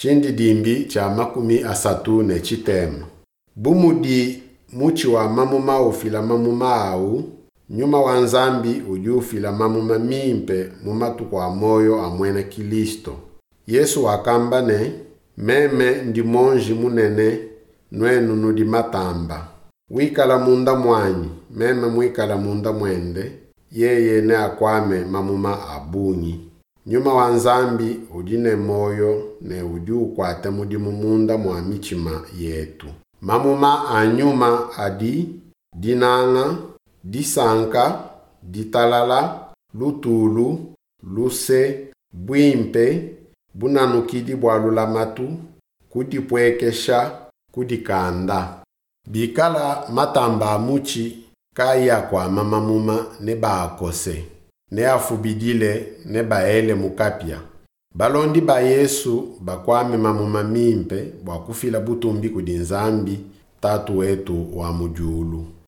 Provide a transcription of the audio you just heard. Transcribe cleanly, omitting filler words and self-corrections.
Chindi dimbi cha makumi asatu ne chitema. Bumudi muchi wa mamuma ufila mamuma au, nyuma wanzambi ufila mamuma mimpe mumatu kwa moyo amwene Kilisto. Yesu wakamba ne, meme ndi monji munene nwenu nudi matamba. Wikala munda mwanyi, meme mwikala munda mwende, yeye ne akwame mamuma abunyi. Nyuma wanzambi ujine moyo ne ukwate mudi mumunda mwa michima yetu. Mamuma anyuma adi, dinanga, disanka, ditalala, lutulu, luse, bwimpe, bunanukidi bwalula matu, kudipwekesha, kudikanda. Bikala matamba amuchi kaya kwa mamamuma neba akose. Ne afubidile neba ele mukapia. Balondi ba Yesu bakwame mamuma mimpe wakufila butumbi kudinzambi tatu wetu wa mujulu.